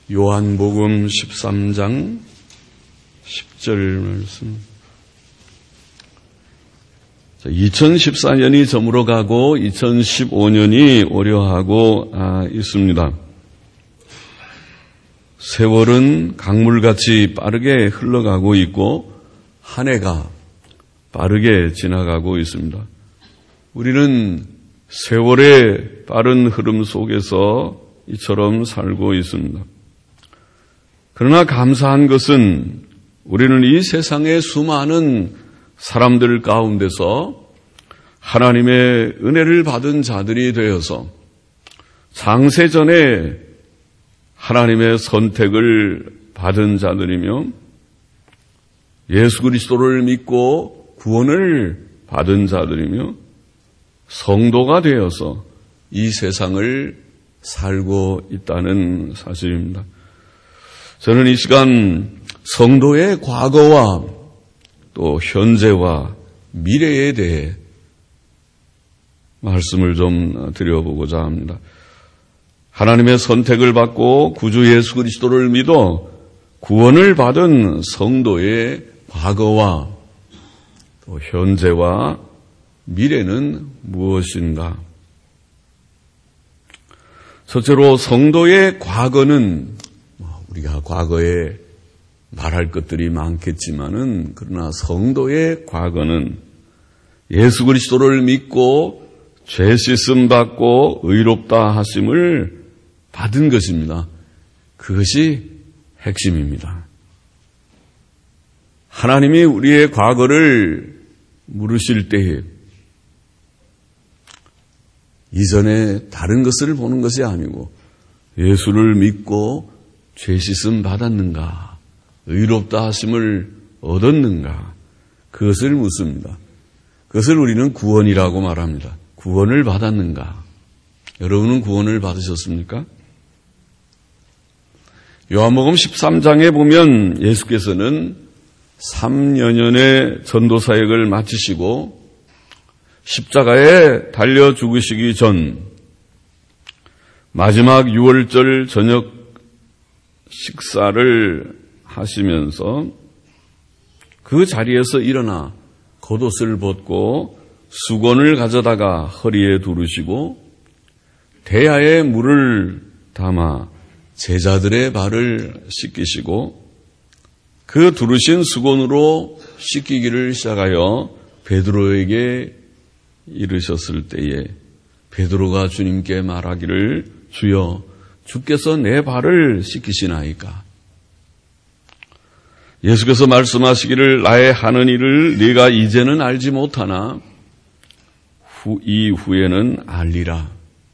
요한복음 13장 10절 말씀. 2014년이 저물어가고 2015년이 오려하고 있습니다. 세월은 강물같이 빠르게 흘러가고 있고 한 해가 빠르게 지나가고 있습니다. 우리는 세월의 빠른 흐름 속에서 이처럼 살고 있습니다. 그러나 감사한 것은 우리는 이 세상의 수많은 사람들 가운데서 하나님의 은혜를 받은 자들이 되어서 창세전에 하나님의 선택을 받은 자들이며 예수 그리스도를 믿고 구원을 받은 자들이며 성도가 되어서 이 세상을 살고 있다는 사실입니다. 저는 이 시간 성도의 과거와 또 현재와 미래에 대해 말씀을 좀 드려보고자 합니다. 하나님의 선택을 받고 구주 예수 그리스도를 믿어 구원을 받은 성도의 과거와 또 현재와 미래는 무엇인가? 첫째로 성도의 과거는 우리가 과거에 말할 것들이 많겠지만은 그러나 성도의 과거는 예수 그리스도를 믿고 죄 씻음 받고 의롭다 하심을 받은 것입니다. 그것이 핵심입니다. 하나님이 우리의 과거를 물으실 때에 이전에 다른 것을 보는 것이 아니고 예수를 믿고 죄 씻음 받았는가, 의롭다 하심을 얻었는가, 그것을 묻습니다. 그것을 우리는 구원이라고 말합니다. 구원을 받았는가? 여러분은 구원을 받으셨습니까? 요한복음 13장에 보면 예수께서는 3년의 전도사역을 마치시고 십자가에 달려 죽으시기 전 마지막 6월절 저녁 식사를 하시면서 그 자리에서 일어나 겉옷을 벗고 수건을 가져다가 허리에 두르시고 대야에 물을 담아 제자들의 발을 씻기시고 그 두르신 수건으로 씻기기를 시작하여 베드로에게 이르셨을 때에 베드로가 주님께 말하기를 주여 주께서 내 발을 씻기시나이까? 예수께서 말씀하시기를 나의 하는 일을 네가 이제는 알지 못하나 이후에는 알리라.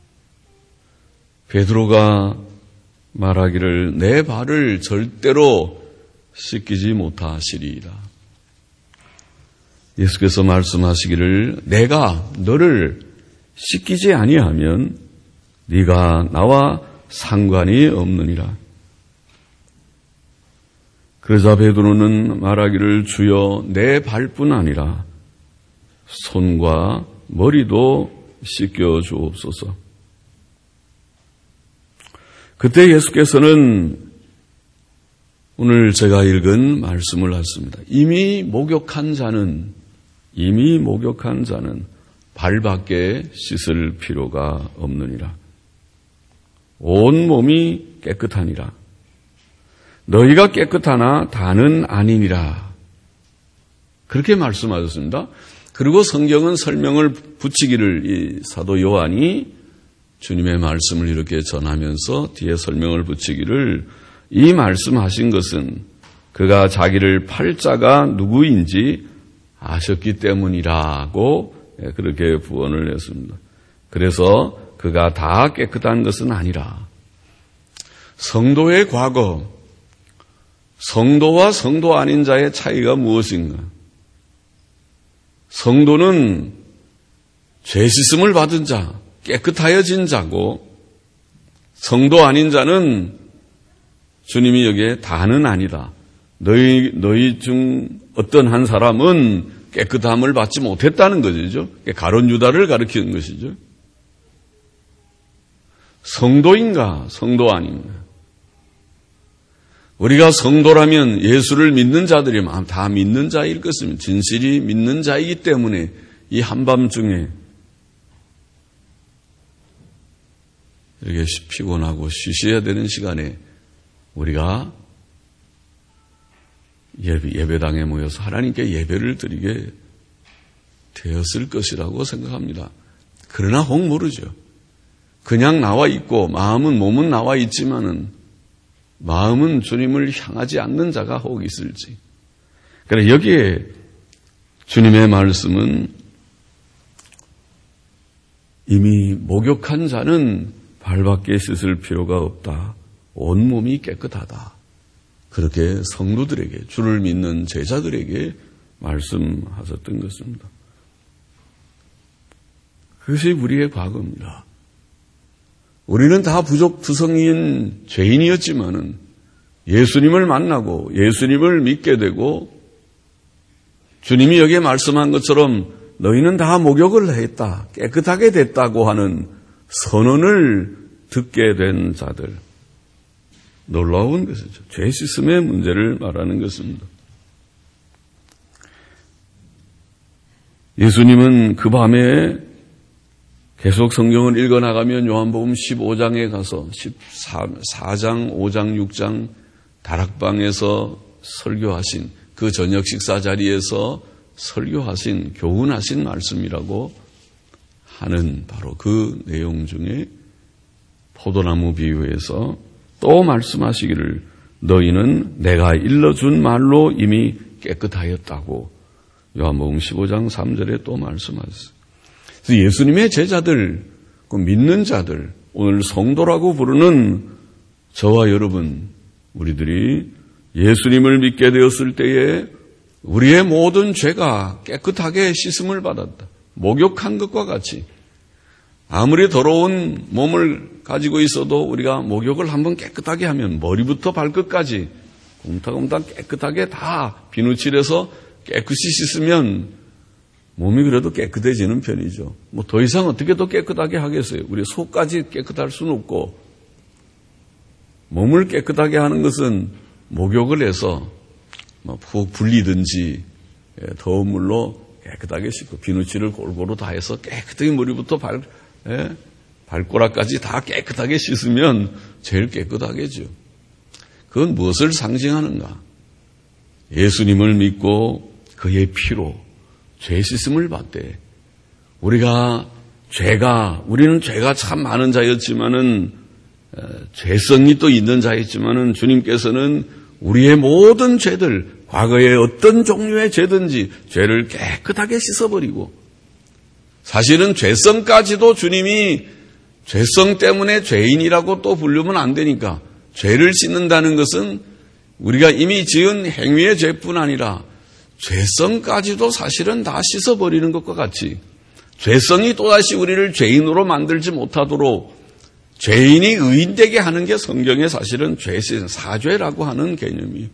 베드로가 말하기를 내 발을 절대로 씻기지 못하시리이다. 예수께서 말씀하시기를 내가 너를 씻기지 아니하면 네가 나와 상관이 없느니라. 그러자 베드로는 말하기를 주여 내 발뿐 아니라 손과 머리도 씻겨 주옵소서. 그때 예수께서는 오늘 제가 읽은 말씀을 하셨습니다. 이미 목욕한 자는 발밖에 씻을 필요가 없느니라. 온 몸이 깨끗하니라. 너희가 깨끗하나 다는 아니니라. 그렇게 말씀하셨습니다. 그리고 성경은 설명을 붙이기를 이 사도 요한이 주님의 말씀을 이렇게 전하면서 뒤에 설명을 붙이기를 이 말씀하신 것은 그가 자기를 팔 자가 누구인지 아셨기 때문이라고 그렇게 부언을 했습니다. 그래서 그가 다 깨끗한 것은 아니라 성도의 과거, 성도와 성도 아닌 자의 차이가 무엇인가? 성도는 죄 씻음을 받은 자, 깨끗하여진 자고 성도 아닌 자는 주님이 여기에 다는 아니다. 너희 중 어떤 한 사람은 깨끗함을 받지 못했다는 것이죠. 가룟 유다를 가리키는 것이죠. 성도인가 성도 아닌가. 우리가 성도라면 예수를 믿는 자들이면 다 믿는 자일 것입니다. 진실이 믿는 자이기 때문에 이 한밤중에 이렇게 피곤하고 쉬셔야 되는 시간에 우리가 예배당에 모여서 하나님께 예배를 드리게 되었을 것이라고 생각합니다. 그러나 혹 모르죠. 그냥 나와 있고 몸은 나와 있지만은 마음은 주님을 향하지 않는 자가 혹 있을지. 그래 여기에 주님의 말씀은 이미 목욕한 자는 발밖에 씻을 필요가 없다. 온몸이 깨끗하다. 그렇게 성도들에게, 주를 믿는 제자들에게 말씀하셨던 것입니다. 그것이 우리의 과거입니다. 우리는 다 부족투성이인 죄인이었지만은 예수님을 만나고 예수님을 믿게 되고 주님이 여기에 말씀한 것처럼 너희는 다 목욕을 했다, 깨끗하게 됐다고 하는 선언을 듣게 된 자들. 놀라운 것이죠. 죄 씻음의 문제를 말하는 것입니다. 예수님은 그 밤에 계속 성경을 읽어나가면 요한복음 15장에 가서 14장, 5장, 6장 다락방에서 설교하신 그 저녁 식사 자리에서 설교하신 교훈하신 말씀이라고 하는 바로 그 내용 중에 포도나무 비유에서 또 말씀하시기를 너희는 내가 일러준 말로 이미 깨끗하였다고 요한복음 15장 3절에 또 말씀하셨어요. 그래서 예수님의 제자들, 그 믿는 자들, 오늘 성도라고 부르는 저와 여러분, 우리들이 예수님을 믿게 되었을 때에 우리의 모든 죄가 깨끗하게 씻음을 받았다. 목욕한 것과 같이 아무리 더러운 몸을 가지고 있어도 우리가 목욕을 한번 깨끗하게 하면 머리부터 발끝까지 곰탕곰탕 깨끗하게 다 비누칠해서 깨끗이 씻으면 몸이 그래도 깨끗해지는 편이죠. 뭐 더 이상 어떻게 더 깨끗하게 하겠어요? 우리 속까지 깨끗할 수는 없고 몸을 깨끗하게 하는 것은 목욕을 해서 푹 불리든지 더운 물로 깨끗하게 씻고 비누칠을 골고루 다 해서 깨끗하게 머리부터 발가락까지 다 깨끗하게 씻으면 제일 깨끗하겠죠. 그건 무엇을 상징하는가? 예수님을 믿고 그의 피로 죄 씻음을 받되 우리는 죄가 참 많은 자였지만은 죄성이 또 있는 자였지만은 주님께서는 우리의 모든 죄들, 과거의 어떤 종류의 죄든지 죄를 깨끗하게 씻어버리고 사실은 죄성까지도 주님이 죄성 때문에 죄인이라고 또 부르면 안 되니까 죄를 씻는다는 것은 우리가 이미 지은 행위의 죄뿐 아니라 죄성까지도 사실은 다 씻어버리는 것과 같이 죄성이 또다시 우리를 죄인으로 만들지 못하도록 죄인이 의인되게 하는 게 성경에 사실은 사죄라고 하는 개념이에요.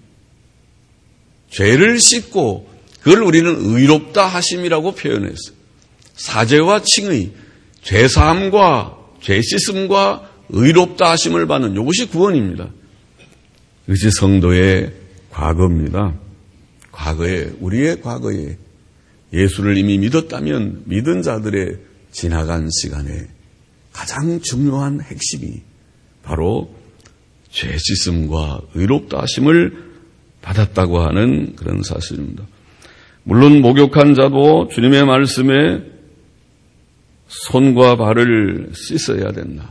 죄를 씻고 그걸 우리는 의롭다 하심이라고 표현했어요. 사죄와 칭의, 죄사함과 죄 씻음과 의롭다 하심을 받는 이것이 구원입니다. 이것이 성도의 과거입니다. 우리의 과거에 예수를 이미 믿었다면 믿은 자들의 지나간 시간에 가장 중요한 핵심이 바로 죄 씻음과 의롭다 하심을 받았다고 하는 그런 사실입니다. 물론 목욕한 자도 주님의 말씀에 손과 발을 씻어야 된다.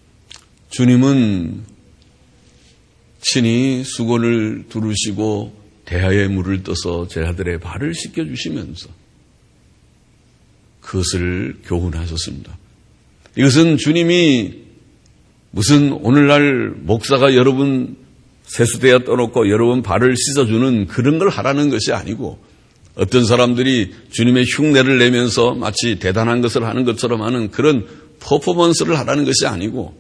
주님은 친히 수건을 두르시고 대야에 물을 떠서 제자들의 발을 씻겨주시면서 그것을 교훈하셨습니다. 이것은 주님이 무슨 오늘날 목사가 여러분 세수대야 떠놓고 여러분 발을 씻어주는 그런 걸 하라는 것이 아니고 어떤 사람들이 주님의 흉내를 내면서 마치 대단한 것을 하는 것처럼 하는 그런 퍼포먼스를 하라는 것이 아니고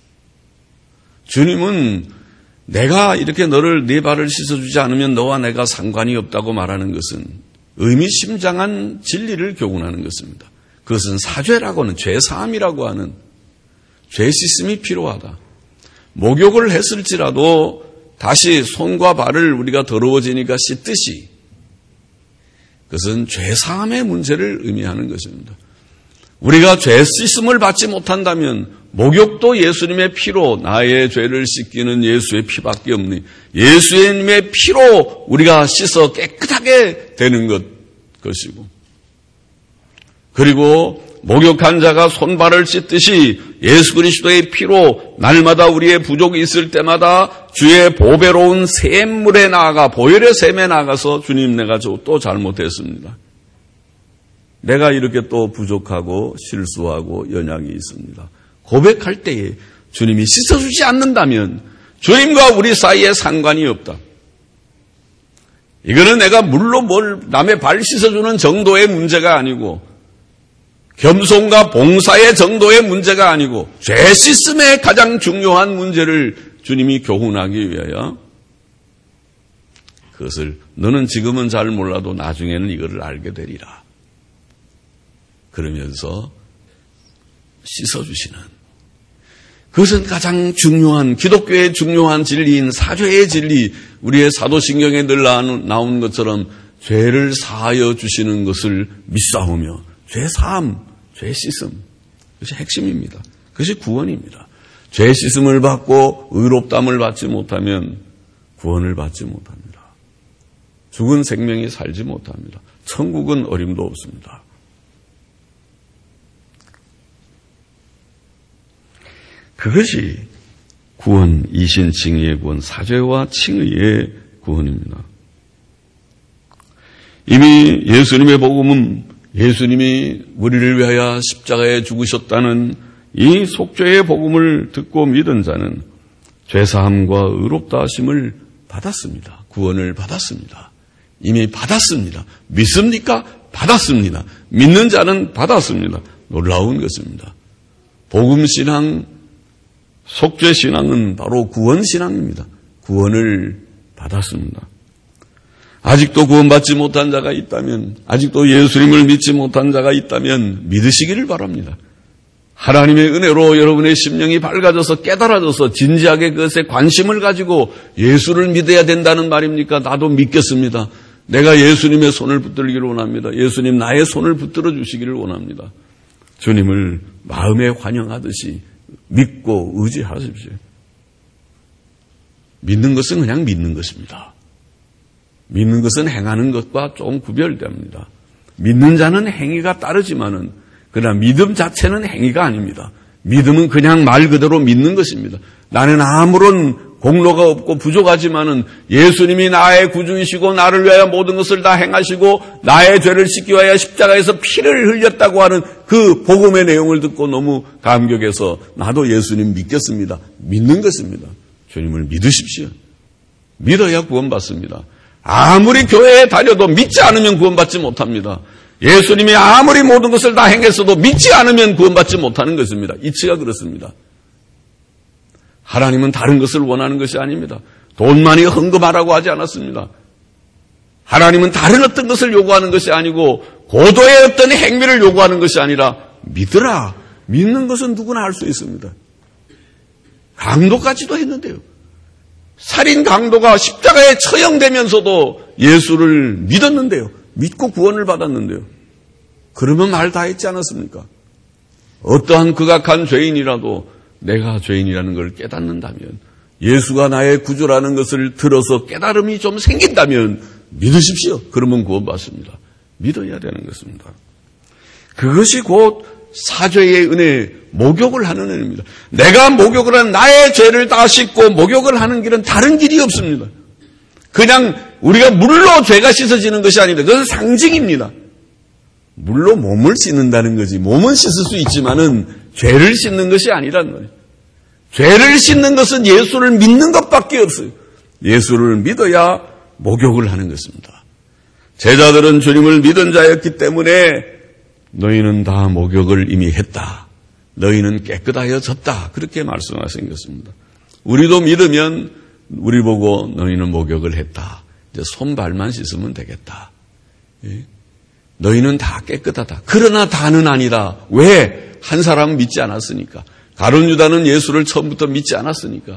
주님은 내가 이렇게 네 발을 씻어주지 않으면 너와 내가 상관이 없다고 말하는 것은 의미심장한 진리를 교훈하는 것입니다. 그것은 사죄라고 하는 죄사함이라고 하는 죄 씻음이 필요하다. 목욕을 했을지라도 다시 손과 발을 우리가 더러워지니까 씻듯이 그것은 죄사함의 문제를 의미하는 것입니다. 우리가 죄 씻음을 받지 못한다면 목욕도 예수님의 피로 나의 죄를 씻기는 예수의 피밖에 없니 예수님의 피로 우리가 씻어 깨끗하게 되는 것이고 그리고 목욕한 자가 손발을 씻듯이 예수 그리스도의 피로 날마다 우리의 부족이 있을 때마다 주의 보배로운 샘물에 나아가 보혈의 샘에 나가서 주님 내가 또 잘못했습니다. 내가 이렇게 또 부족하고 실수하고 연약이 있습니다. 고백할 때에 주님이 씻어주지 않는다면 주님과 우리 사이에 상관이 없다. 이거는 내가 물로 남의 발 씻어주는 정도의 문제가 아니고 겸손과 봉사의 정도의 문제가 아니고 죄 씻음의 가장 중요한 문제를 주님이 교훈하기 위하여 그것을 너는 지금은 잘 몰라도 나중에는 이거를 알게 되리라. 그러면서 씻어주시는 그것은 가장 중요한 기독교의 중요한 진리인 사죄의 진리 우리의 사도신경에 늘 나온 것처럼 죄를 사하여 주시는 것을 믿사오며 죄사함, 죄 씻음 그것이 핵심입니다. 그것이 구원입니다. 죄 씻음을 받고 의롭담을 받지 못하면 구원을 받지 못합니다. 죽은 생명이 살지 못합니다. 천국은 어림도 없습니다. 그것이 구원, 이신 칭의의 구원, 사죄와 칭의의 구원입니다. 이미 예수님의 복음은 예수님이 우리를 위하여 십자가에 죽으셨다는 이 속죄의 복음을 듣고 믿은 자는 죄사함과 의롭다 하심을 받았습니다. 구원을 받았습니다. 이미 받았습니다. 믿습니까? 받았습니다. 믿는 자는 받았습니다. 놀라운 것입니다. 복음신앙, 속죄신앙은 바로 구원신앙입니다. 구원을 받았습니다. 아직도 구원받지 못한 자가 있다면, 아직도 예수님을 믿지 못한 자가 있다면 믿으시기를 바랍니다. 하나님의 은혜로 여러분의 심령이 밝아져서 깨달아져서 진지하게 그것에 관심을 가지고 예수를 믿어야 된다는 말입니까? 나도 믿겠습니다. 내가 예수님의 손을 붙들기를 원합니다. 예수님 나의 손을 붙들어 주시기를 원합니다. 주님을 마음에 환영하듯이 믿고 의지하십시오. 믿는 것은 그냥 믿는 것입니다. 믿는 것은 행하는 것과 조금 구별됩니다. 믿는 자는 행위가 따르지만은 그러나 믿음 자체는 행위가 아닙니다. 믿음은 그냥 말 그대로 믿는 것입니다. 나는 아무런 공로가 없고 부족하지만은 예수님이 나의 구주이시고 나를 위하여 모든 것을 다 행하시고 나의 죄를 씻기 위하여 십자가에서 피를 흘렸다고 하는 그 복음의 내용을 듣고 너무 감격해서 나도 예수님 믿겠습니다. 믿는 것입니다. 주님을 믿으십시오. 믿어야 구원받습니다. 아무리 교회에 다녀도 믿지 않으면 구원받지 못합니다. 예수님이 아무리 모든 것을 다 행했어도 믿지 않으면 구원받지 못하는 것입니다. 이치가 그렇습니다. 하나님은 다른 것을 원하는 것이 아닙니다. 돈 많이 헌금하라고 하지 않았습니다. 하나님은 다른 어떤 것을 요구하는 것이 아니고 고도의 어떤 행위를 요구하는 것이 아니라 믿으라. 믿는 것은 누구나 할 수 있습니다. 강도까지도 했는데요. 살인 강도가 십자가에 처형되면서도 예수를 믿었는데요. 믿고 구원을 받았는데요. 그러면 말 다 했지 않았습니까? 어떠한 극악한 죄인이라도 내가 죄인이라는 걸 깨닫는다면, 예수가 나의 구주라는 것을 들어서 깨달음이 좀 생긴다면 믿으십시오. 그러면 구원받습니다. 믿어야 되는 것입니다. 그것이 곧 사죄의 은혜, 목욕을 하는 은혜입니다. 내가 목욕을 하는 나의 죄를 다 씻고 목욕을 하는 길은 다른 길이 없습니다. 그냥 우리가 물로 죄가 씻어지는 것이 아닙니다. 그것은 상징입니다. 물로 몸을 씻는다는 거지. 몸은 씻을 수 있지만은 죄를 씻는 것이 아니란 말이에요. 죄를 씻는 것은 예수를 믿는 것밖에 없어요. 예수를 믿어야 목욕을 하는 것입니다. 제자들은 주님을 믿은 자였기 때문에 너희는 다 목욕을 이미 했다. 너희는 깨끗하여졌다. 그렇게 말씀하신 것입니다. 우리도 믿으면 우리 보고 너희는 목욕을 했다. 이제 손발만 씻으면 되겠다. 너희는 다 깨끗하다. 그러나 다는 아니다. 왜? 한 사람은 믿지 않았으니까. 가룟 유다는 예수를 처음부터 믿지 않았으니까.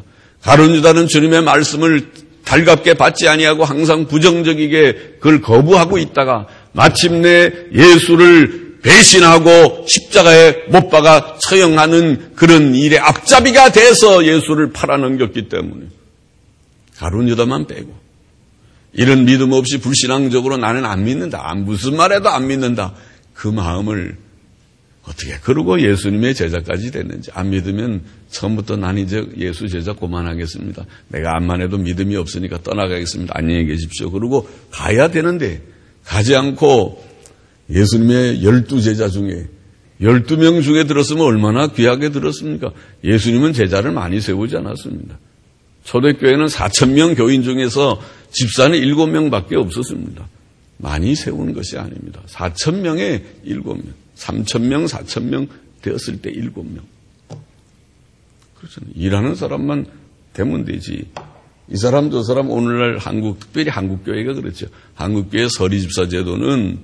가룟 유다는 주님의 말씀을 달갑게 받지 아니하고 항상 부정적이게 그걸 거부하고 있다가 마침내 예수를 배신하고 십자가에 못 박아 처형하는 그런 일의 앞잡이가 돼서 예수를 팔아넘겼기 때문에 가룟 유다만 빼고 이런 믿음 없이 불신앙적으로 나는 안 믿는다. 무슨 말해도 안 믿는다. 그 마음을 어떻게 그러고 예수님의 제자까지 됐는지. 안 믿으면 처음부터 난 이제 예수 제자 그만하겠습니다. 내가 암만 해도 믿음이 없으니까 떠나가겠습니다. 안녕히 계십시오. 그러고 가야 되는데 가지 않고 예수님의 12제자 중에 12명 중에 들었으면 얼마나 귀하게 들었습니까? 예수님은 제자를 많이 세우지 않았습니다. 초대교회는 4,000명 교인 중에서 집사는 7명밖에 없었습니다. 많이 세운 것이 아닙니다. 4,000명에 7명, 3,000명, 4,000명 되었을 때 7명. 그렇죠. 일하는 사람만 되면 되지. 이 사람 저 사람 오늘날 한국, 특별히 한국교회가 그렇죠. 한국교회 서리집사 제도는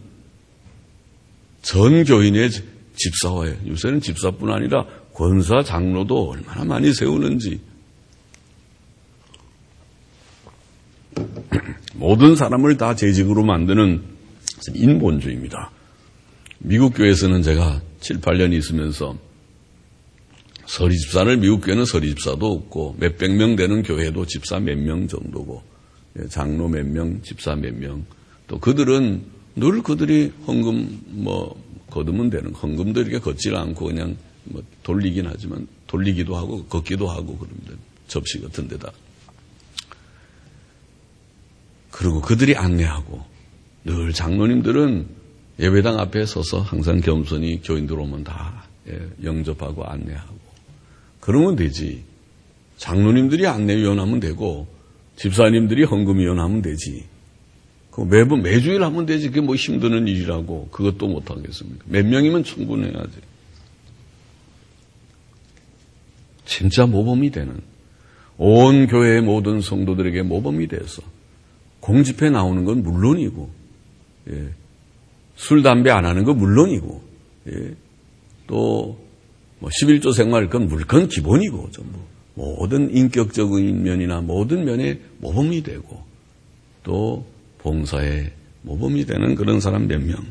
전 교인의 집사화예요. 요새는 집사뿐 아니라 권사, 장로도 얼마나 많이 세우는지. 모든 사람을 다 재직으로 만드는 인본주의입니다. 미국 교회에서는 제가 7, 8년 있으면서 서리집사를 미국 교회는 서리집사도 없고 몇백 명 되는 교회도 집사 몇 명 정도고 장로 몇 명, 집사 몇 명. 또 그들은 늘 그들이 헌금 거두면 되는 헌금도 이렇게 걷질 않고 그냥 돌리긴 하지만 돌리기도 하고 걷기도 하고 그럽니다. 접시 같은 데다. 그리고 그들이 안내하고 늘 장로님들은 예배당 앞에 서서 항상 겸손히 교인들 오면 다 영접하고 안내하고 그러면 되지. 장로님들이 안내위원하면 되고 집사님들이 헌금위원하면 되지. 매주일 하면 되지. 그게 뭐 힘드는 일이라고 그것도 못하겠습니까? 몇 명이면 충분해야지. 진짜 모범이 되는 온 교회의 모든 성도들에게 모범이 돼서 공집회 나오는 건 물론이고 술, 담배 안 하는 건 물론이고 또 11조 생활 그건 기본이고 전부 모든 인격적인 면이나 모든 면에 모범이 되고 또 봉사에 모범이 되는 그런 사람 몇 명.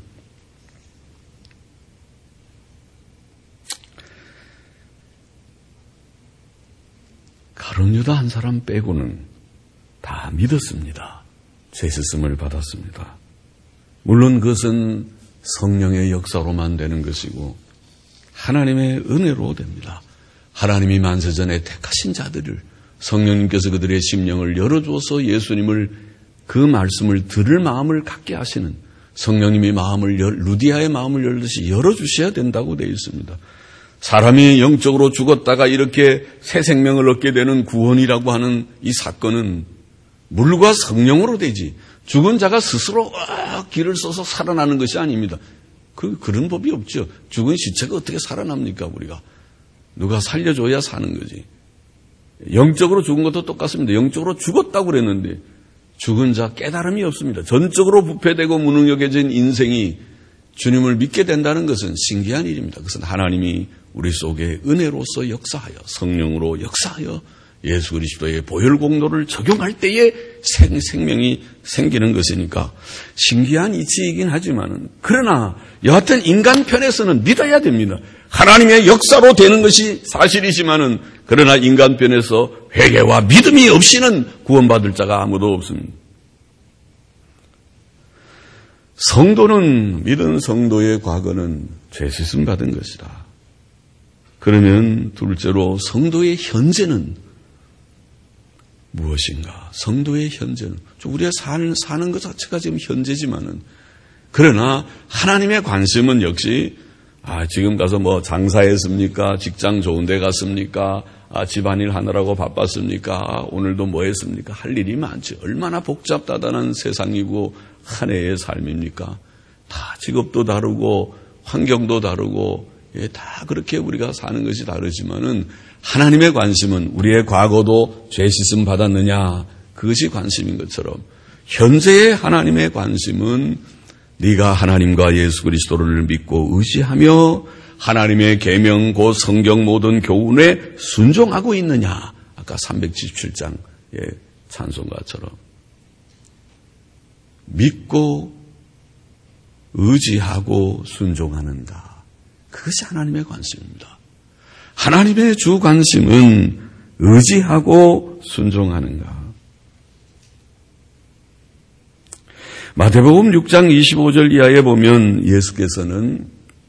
가룟 유다 한 사람 빼고는 다 믿었습니다. 죄 씻음을 받았습니다. 물론 그것은 성령의 역사로만 되는 것이고 하나님의 은혜로 됩니다. 하나님이 만세전에 택하신 자들을 성령님께서 그들의 심령을 열어주어서 예수님을 그 말씀을 들을 마음을 갖게 하시는 성령님이 루디아의 마음을 열듯이 열어주셔야 된다고 되어 있습니다. 사람이 영적으로 죽었다가 이렇게 새 생명을 얻게 되는 구원이라고 하는 이 사건은 물과 성령으로 되지 죽은 자가 스스로 길을 써서 살아나는 것이 아닙니다. 그런 법이 없죠. 죽은 시체가 어떻게 살아납니까 우리가. 누가 살려줘야 사는 거지. 영적으로 죽은 것도 똑같습니다. 영적으로 죽었다고 그랬는데 죽은 자 깨달음이 없습니다. 전적으로 부패되고 무능력해진 인생이 주님을 믿게 된다는 것은 신기한 일입니다. 그것은 하나님이 우리 속에 은혜로서 역사하여 성령으로 역사하여 예수 그리스도의 보혈 공로를 적용할 때에 생명이 생기는 것이니까 신기한 이치이긴 하지만 그러나 여하튼 인간 편에서는 믿어야 됩니다. 하나님의 역사로 되는 것이 사실이지만은 그러나 인간 편에서 회개와 믿음이 없이는 구원받을 자가 아무도 없습니다. 성도는 믿은 성도의 과거는 죄 씻음 받은 것이다. 그러면 둘째로 성도의 현재는 무엇인가? 성도의 현재는 우리가 사는 것 자체가 지금 현재지만은 그러나 하나님의 관심은 역시 지금 가서 장사했습니까? 직장 좋은 데 갔습니까? 집안일 하느라고 바빴습니까? 오늘도 뭐 했습니까? 할 일이 많지. 얼마나 복잡다단한 세상이고 한 해의 삶입니까? 다 직업도 다르고 환경도 다르고 다 그렇게 우리가 사는 것이 다르지만은 하나님의 관심은 우리의 과거도 죄 씻음 받았느냐 그것이 관심인 것처럼 현재의 하나님의 관심은 네가 하나님과 예수 그리스도를 믿고 의지하며 하나님의 계명 곧 성경 모든 교훈에 순종하고 있느냐 아까 377장의 찬송가처럼 믿고 의지하고 순종하는가. 그것이 하나님의 관심입니다. 하나님의 주 관심은 의지하고 순종하는가. 마태복음 6장 25절 이하에 보면 예수께서는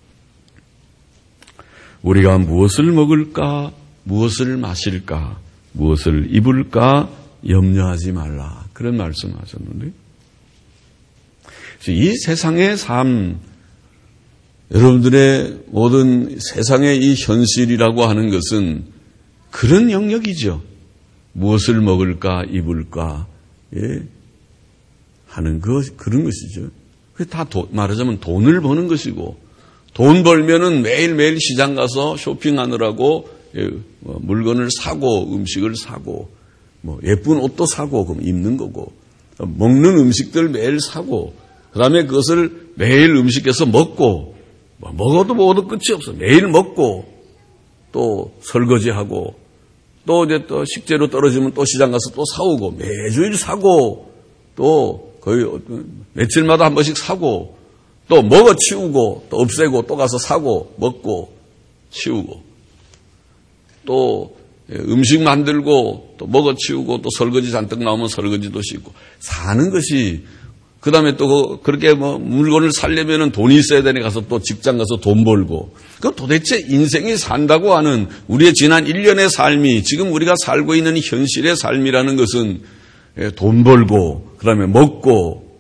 우리가 무엇을 먹을까, 무엇을 마실까, 무엇을 입을까 염려하지 말라. 그런 말씀하셨는데 이 세상의 삶, 여러분들의 모든 세상의 이 현실이라고 하는 것은 그런 영역이죠. 무엇을 먹을까, 입을까, 하는 그런 것이죠. 그게 다 말하자면 돈을 버는 것이고, 돈 벌면은 매일매일 시장 가서 쇼핑하느라고 물건을 사고, 음식을 사고, 예쁜 옷도 사고, 그럼 입는 거고, 먹는 음식들 매일 사고, 그 다음에 그것을 매일 음식해서 먹고, 먹어도 끝이 없어. 매일 먹고, 또 설거지하고, 또 이제 또 식재료 떨어지면 또 시장 가서 또 사오고, 매주일 사고, 또 거의 며칠마다 한 번씩 사고, 또 먹어 치우고, 또 없애고, 또 가서 사고, 먹고, 치우고, 또 음식 만들고, 또 먹어 치우고, 또 설거지 잔뜩 나오면 설거지도 싣고, 사는 것이, 그 다음에 또 그렇게 물건을 살려면은 돈이 있어야 되니 가서 또 직장 가서 돈 벌고. 그 도대체 인생이 산다고 하는 우리의 지난 1년의 삶이 지금 우리가 살고 있는 현실의 삶이라는 것은 돈 벌고, 그 다음에 먹고,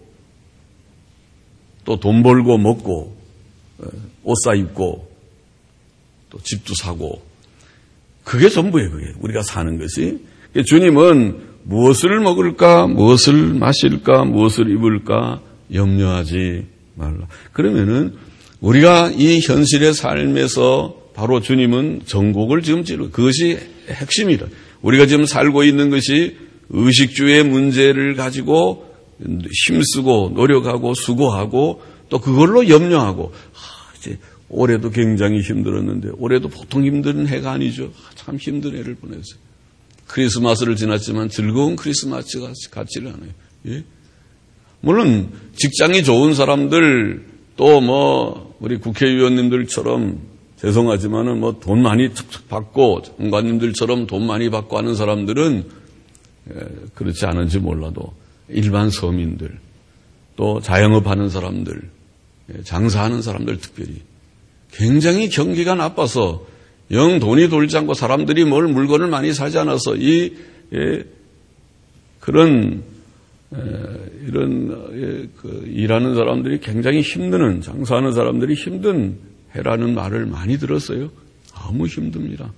또 돈 벌고 먹고, 옷 사 입고, 또 집도 사고. 그게 전부예요, 그게. 우리가 사는 것이. 주님은 무엇을 먹을까, 무엇을 마실까, 무엇을 입을까 염려하지 말라. 그러면은 우리가 이 현실의 삶에서 바로 주님은 전곡을 지금 찌르고, 그것이 핵심이다. 우리가 지금 살고 있는 것이 의식주의 문제를 가지고 힘쓰고 노력하고 수고하고 또 그걸로 염려하고, 이제 올해도 굉장히 힘들었는데 올해도 보통 힘든 해가 아니죠. 참 힘든 해를 보냈어요. 크리스마스를 지났지만 즐거운 크리스마스 같지는 않아요. 예? 물론 직장이 좋은 사람들, 또 우리 국회의원님들처럼 죄송하지만은 돈 많이 척척 받고 장관님들처럼 돈 많이 받고 하는 사람들은 그렇지 않은지 몰라도 일반 서민들, 또 자영업하는 사람들, 장사하는 사람들 특별히 굉장히 경기가 나빠서 영 돈이 돌지 않고 사람들이 물건을 많이 사지 않아서 이런 일하는 사람들이 굉장히 힘드는, 장사하는 사람들이 힘든 해라는 말을 많이 들었어요. 너무 힘듭니다.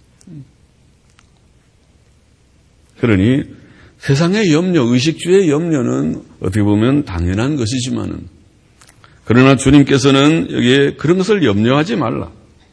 그러니 세상의 염려, 의식주의 염려는 어떻게 보면 당연한 것이지만은, 그러나 주님께서는 여기에 그런 것을 염려하지 말라.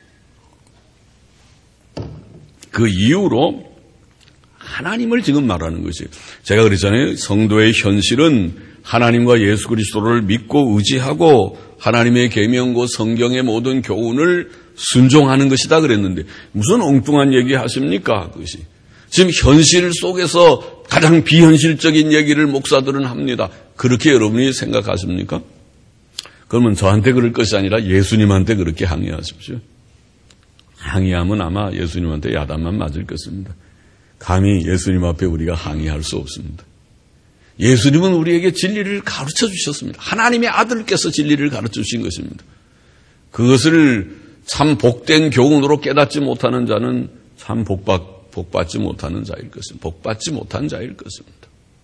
그 이유로 하나님을 지금 말하는 것이에요. 제가 그랬잖아요. 성도의 현실은 하나님과 예수 그리스도를 믿고 의지하고 하나님의 계명과 성경의 모든 교훈을 순종하는 것이다 그랬는데 무슨 엉뚱한 얘기 하십니까? 그것이. 지금 현실 속에서 가장 비현실적인 얘기를 목사들은 합니다. 그렇게 여러분이 생각하십니까? 그러면 저한테 그럴 것이 아니라 예수님한테 그렇게 항의하십시오. 항의하면 아마 예수님한테 야단만 맞을 것입니다. 감히 예수님 앞에 우리가 항의할 수 없습니다. 예수님은 우리에게 진리를 가르쳐 주셨습니다. 하나님의 아들께서 진리를 가르쳐 주신 것입니다. 그것을 참 복된 교훈으로 깨닫지 못하는 자는 참 복받지 못하는 자일 것입니다. 복받지 못한 자일 것입니다.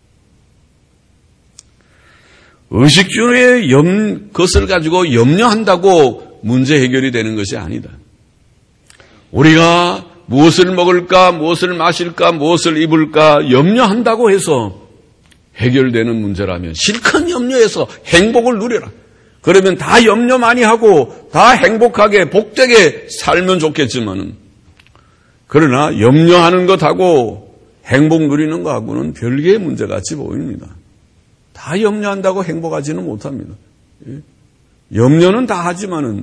의식주의 것을 가지고 염려한다고 문제 해결이 되는 것이 아니다. 우리가 무엇을 먹을까, 무엇을 마실까, 무엇을 입을까 염려한다고 해서 해결되는 문제라면 실컷 염려해서 행복을 누려라. 그러면 다 염려 많이 하고 다 행복하게 복되게 살면 좋겠지만은, 그러나 염려하는 것하고 행복 누리는 것하고는 별개의 문제같이 보입니다. 다 염려한다고 행복하지는 못합니다. 염려는 다 하지만은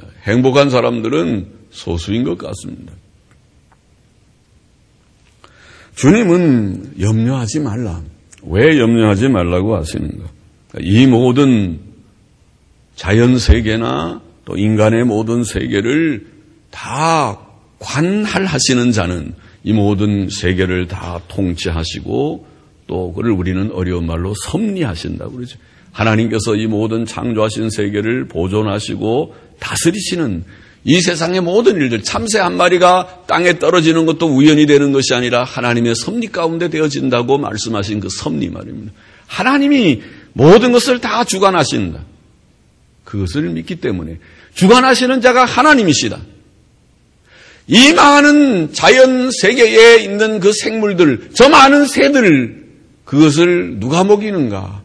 행복한 사람들은 소수인 것 같습니다. 주님은 염려하지 말라. 왜 염려하지 말라고 하시는가? 이 모든 자연 세계나 또 인간의 모든 세계를 다 관할하시는 자는 이 모든 세계를 다 통치하시고 또 그를 우리는 어려운 말로 섭리하신다고 그러죠. 하나님께서 이 모든 창조하신 세계를 보존하시고 다스리시는 이 세상의 모든 일들, 참새 한 마리가 땅에 떨어지는 것도 우연이 되는 것이 아니라 하나님의 섭리 가운데 되어진다고 말씀하신 그 섭리 말입니다. 하나님이 모든 것을 다 주관하신다. 그것을 믿기 때문에 주관하시는 자가 하나님이시다. 이 많은 자연 세계에 있는 그 생물들, 저 많은 새들, 그것을 누가 먹이는가?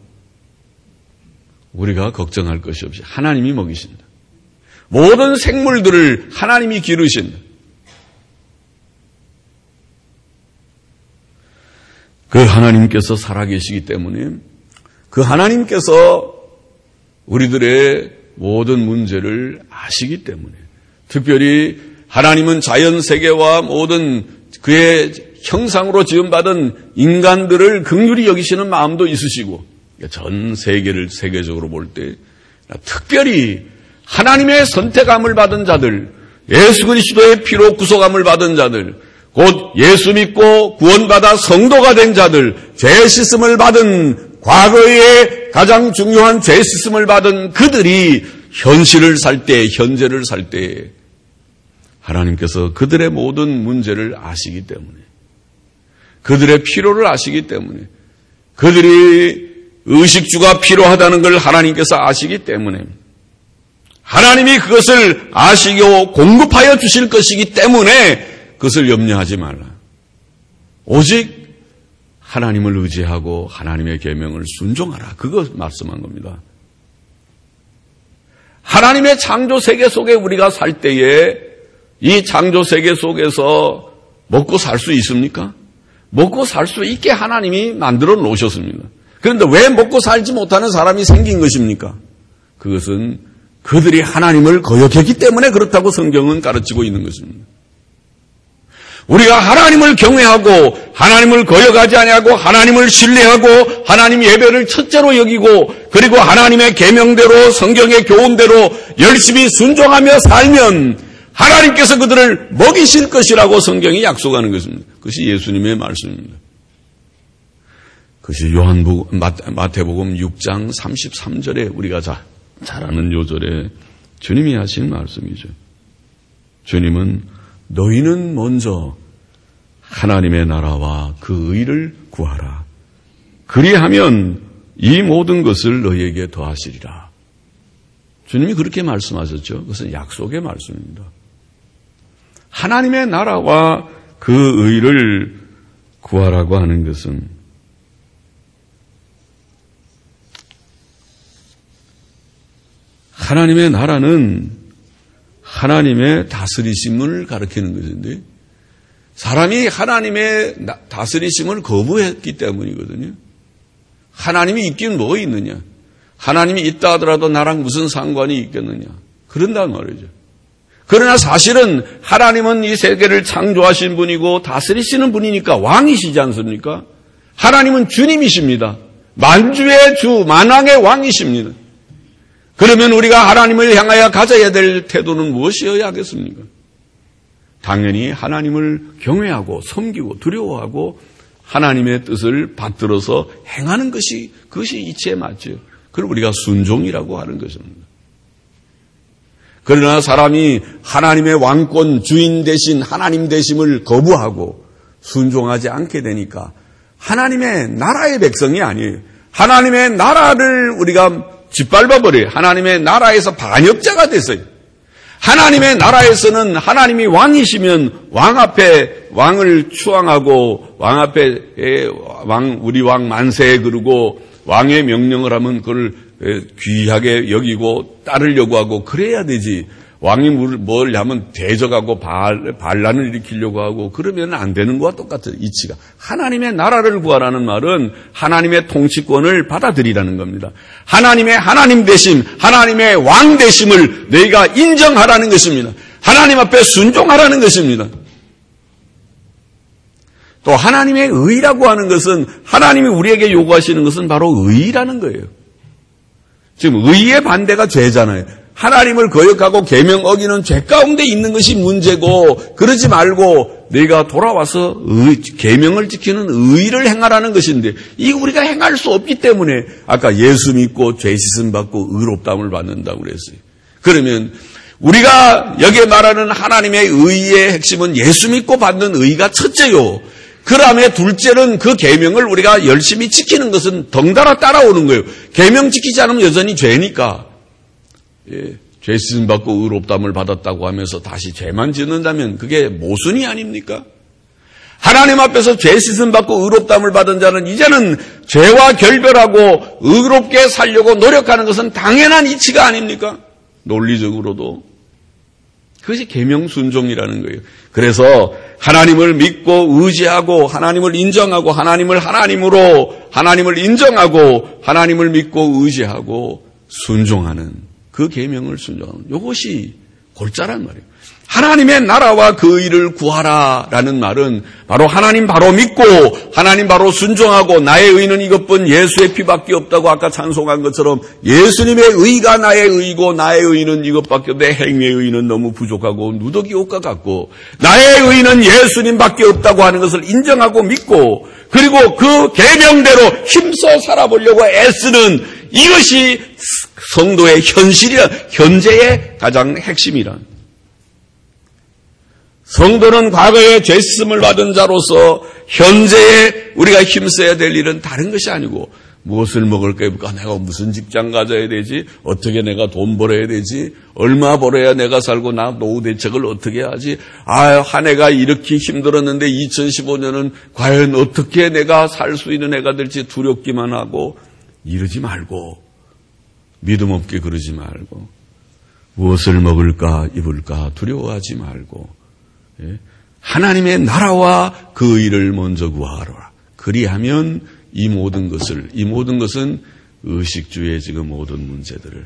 우리가 걱정할 것이 없이 하나님이 먹이신다. 모든 생물들을 하나님이 기르신다. 그 하나님께서 살아계시기 때문에 그 하나님께서 우리들의 모든 문제를 아시기 때문에 특별히 하나님은 자연 세계와 모든 그의 형상으로 지음받은 인간들을 긍휼히 여기시는 마음도 있으시고 전 세계를 세계적으로 볼 때 특별히 하나님의 선택함을 받은 자들, 예수 그리스도의 피로 구속함을 받은 자들, 곧 예수 믿고 구원받아 성도가 된 자들, 죄 씻음을 받은 과거의 가장 중요한 죄 씻음을 받은 그들이 현실을 살 때, 현재를 살 때 하나님께서 그들의 모든 문제를 아시기 때문에 그들의 필요를 아시기 때문에 그들이 의식주가 필요하다는 걸 하나님께서 아시기 때문에 하나님이 그것을 아시고 공급하여 주실 것이기 때문에 그것을 염려하지 말라. 오직 하나님을 의지하고 하나님의 계명을 순종하라. 그것 말씀한 겁니다. 하나님의 창조 세계 속에 우리가 살 때에 이 창조 세계 속에서 먹고 살 수 있습니까? 먹고 살 수 있게 하나님이 만들어 놓으셨습니다. 그런데 왜 먹고 살지 못하는 사람이 생긴 것입니까? 그것은 그들이 하나님을 거역했기 때문에 그렇다고 성경은 가르치고 있는 것입니다. 우리가 하나님을 경외하고 하나님을 거역하지 아니하고 하나님을 신뢰하고 하나님 예배를 첫째로 여기고 그리고 하나님의 계명대로 성경의 교훈대로 열심히 순종하며 살면 하나님께서 그들을 먹이실 것이라고 성경이 약속하는 것입니다. 그것이 예수님의 말씀입니다. 그것이 마태복음 6장 33절에 우리가 잘 아는 요절에 주님이 하신 말씀이죠. 주님은 너희는 먼저 하나님의 나라와 그 의를 구하라. 그리하면 이 모든 것을 너희에게 더하시리라. 주님이 그렇게 말씀하셨죠. 그것은 약속의 말씀입니다. 하나님의 나라와 그 의를 구하라고 하는 것은 하나님의 나라는 하나님의 다스리심을 가리키는 것인데 사람이 하나님의 다스리심을 거부했기 때문이거든요. 하나님이 있긴 뭐 있느냐. 하나님이 있다 하더라도 나랑 무슨 상관이 있겠느냐. 그런단 말이죠. 그러나 사실은 하나님은 이 세계를 창조하신 분이고 다스리시는 분이니까 왕이시지 않습니까? 하나님은 주님이십니다. 만주의 주, 만왕의 왕이십니다. 그러면 우리가 하나님을 향하여 가져야 될 태도는 무엇이어야 하겠습니까? 당연히 하나님을 경외하고 섬기고 두려워하고 하나님의 뜻을 받들어서 행하는 것이 그것이 이치에 맞죠. 그걸 우리가 순종이라고 하는 것입니다. 그러나 사람이 하나님의 왕권 주인 대신 하나님 되심을 거부하고 순종하지 않게 되니까 하나님의 나라의 백성이 아니에요. 하나님의 나라를 우리가 짓밟아버려요. 하나님의 나라에서 반역자가 됐어요. 하나님의 나라에서는 하나님이 왕이시면 왕 앞에 왕을 추앙하고 왕 앞에 우리 왕 만세 그러고 왕의 명령을 하면 그걸 귀하게 여기고 따르려고 하고 그래야 되지. 왕이 뭘 하면 대적하고 반란을 일으키려고 하고 그러면 안 되는 것과 똑같아요. 이치가. 하나님의 나라를 구하라는 말은 하나님의 통치권을 받아들이라는 겁니다. 하나님의 하나님 되심, 하나님의 왕 되심을 너희가 인정하라는 것입니다. 하나님 앞에 순종하라는 것입니다. 또 하나님의 의라고 하는 것은 하나님이 우리에게 요구하시는 것은 바로 의라는 거예요. 지금 의의 반대가 죄잖아요. 하나님을 거역하고 계명 어기는 죄 가운데 있는 것이 문제고 그러지 말고 너희가 돌아와서 계명을 지키는 의를 행하라는 것인데 이 우리가 행할 수 없기 때문에 아까 예수 믿고 죄 씻음 받고 의롭다함을 받는다고 그랬어요. 그러면 우리가 여기에 말하는 하나님의 의의 핵심은 예수 믿고 받는 의가 첫째요. 그 다음에 둘째는 그 계명을 우리가 열심히 지키는 것은 덩달아 따라오는 거예요. 계명 지키지 않으면 여전히 죄니까. 죄 씻음 받고 의롭다함을 받았다고 하면서 다시 죄만 짓는다면 그게 모순이 아닙니까? 하나님 앞에서 죄 씻음 받고 의롭다함을 받은 자는 이제는 죄와 결별하고 의롭게 살려고 노력하는 것은 당연한 이치가 아닙니까? 논리적으로도. 그것이 계명 순종이라는 거예요. 그래서 하나님을 믿고 의지하고 하나님을 인정하고 하나님을 하나님으로 하나님을 인정하고 하나님을 믿고 의지하고 순종하는 그 계명을 순종하는 이것이 골자란 말이에요. 하나님의 나라와 그 일을 구하라라는 말은 바로 하나님 바로 믿고 하나님 바로 순종하고 나의 의는 이것뿐 예수의 피밖에 없다고 아까 찬송한 것처럼 예수님의 의가 나의 의고 나의 의는 이것밖에 내 행위의 의는 너무 부족하고 누더기 옷과 같고 나의 의는 예수님밖에 없다고 하는 것을 인정하고 믿고 그리고 그 계명대로 힘써 살아보려고 애쓰는 이것이 성도의 현실이라 현재의 가장 핵심이란 성도는 과거에 죄 씻음을 받은 자로서 현재에 우리가 힘써야 될 일은 다른 것이 아니고 무엇을 먹을까 입을까 내가 무슨 직장 가져야 되지 어떻게 내가 돈 벌어야 되지 얼마 벌어야 내가 살고 나 노후 대책을 어떻게 하지 한 해가 이렇게 힘들었는데 2015년은 과연 어떻게 내가 살 수 있는 해가 될지 두렵기만 하고 이러지 말고 믿음 없게 그러지 말고 무엇을 먹을까 입을까 두려워하지 말고 하나님의 나라와 그 일을 먼저 구하라. 그리하면 이 모든 것은 의식주의 지금 모든 문제들을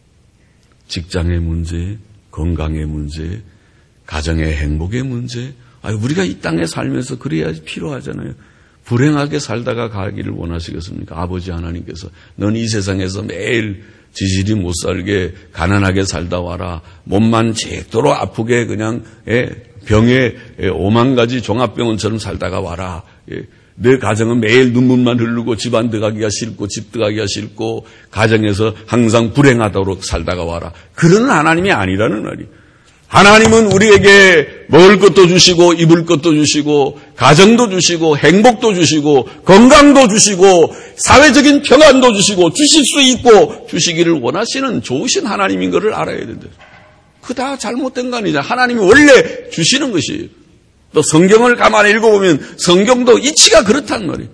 직장의 문제, 건강의 문제, 가정의 행복의 문제 우리가 이 땅에 살면서 그래야지 필요하잖아요. 불행하게 살다가 가기를 원하시겠습니까? 아버지 하나님께서 넌 이 세상에서 매일 지질이 못 살게 가난하게 살다 와라. 몸만 제도로 아프게 그냥 병에 5만 가지 종합병원처럼 살다가 와라. 내 가정은 매일 눈물만 흐르고 집안 들어가기가 싫고 집 들어가기가 싫고 가정에서 항상 불행하도록 살다가 와라. 그런 하나님이 아니라는 말이. 하나님은 우리에게 먹을 것도 주시고 입을 것도 주시고 가정도 주시고 행복도 주시고 건강도 주시고 사회적인 평안도 주시고 주실 수 있고 주시기를 원하시는 좋으신 하나님인 것을 알아야 된다. 그 다 잘못된 거 아니잖아요. 하나님이 원래 주시는 것이에요. 또 성경을 가만히 읽어보면 성경도 이치가 그렇단 말이에요.